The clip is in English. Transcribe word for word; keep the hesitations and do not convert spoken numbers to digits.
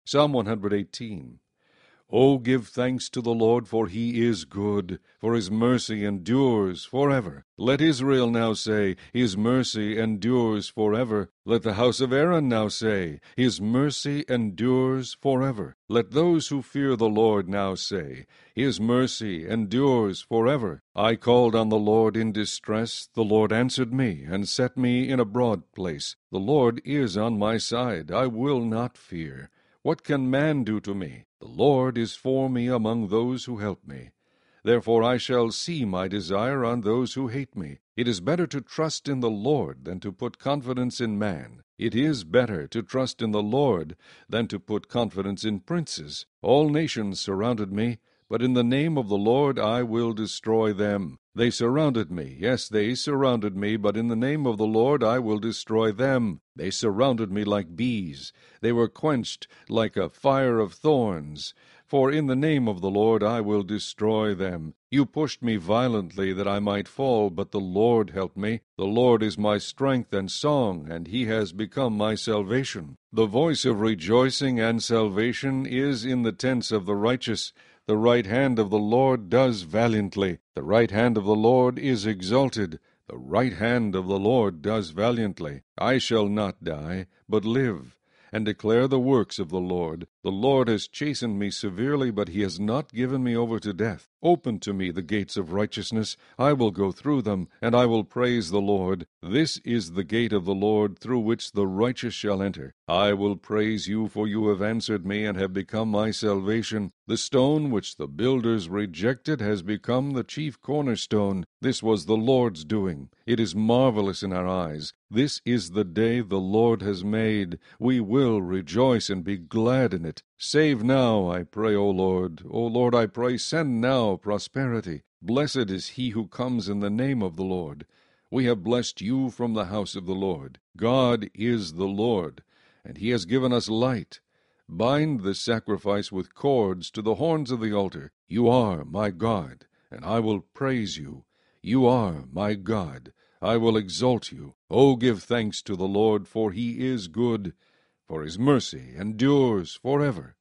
Psalm one hundred eighteen. O give thanks to the Lord, for he is good, for his mercy endures forever. Let Israel now say, his mercy endures forever. Let the house of Aaron now say, his mercy endures forever. Let those who fear the Lord now say, his mercy endures forever. I called on the Lord in distress. The Lord answered me, and set me in a broad place. The Lord is on my side. I will not fear. What can man do to me? The Lord is for me among those who help me. Therefore I shall see my desire on those who hate me. It is better to trust in the Lord than to put confidence in man. It is better to trust in the Lord than to put confidence in princes. All nations surrounded me, but in the name of the Lord I will destroy them. They surrounded me, yes, they surrounded me, but in the name of the Lord I will destroy them. They surrounded me like bees. They were quenched like a fire of thorns. For in the name of the Lord I will destroy them. You pushed me violently that I might fall, but the Lord helped me. The Lord is my strength and song, and he has become my salvation. The voice of rejoicing and salvation is in the tents of the righteous. The right hand of the Lord does valiantly. The right hand of the Lord is exalted. The right hand of the Lord does valiantly. I shall not die, but live, and declare the works of the Lord. The Lord has chastened me severely, but he has not given me over to death. Open to me the gates of righteousness. I will go through them, and I will praise the Lord. This is the gate of the Lord, through which the righteous shall enter. I will praise you, for you have answered me, and have become my salvation. The stone which the builders rejected has become the chief cornerstone. This was the Lord's doing. It is marvelous in our eyes. This is the day the Lord has made. We will rejoice and be glad in it. Save now, I pray, O Lord. O Lord, I pray, send now prosperity. Blessed is he who comes in the name of the Lord. We have blessed you from the house of the Lord. God is the Lord, and he has given us light. Bind the sacrifice with cords to the horns of the altar. You are my God, and I will praise you. You are my God. I will exalt you. O give thanks to the Lord, for he is good, for his mercy endures forever.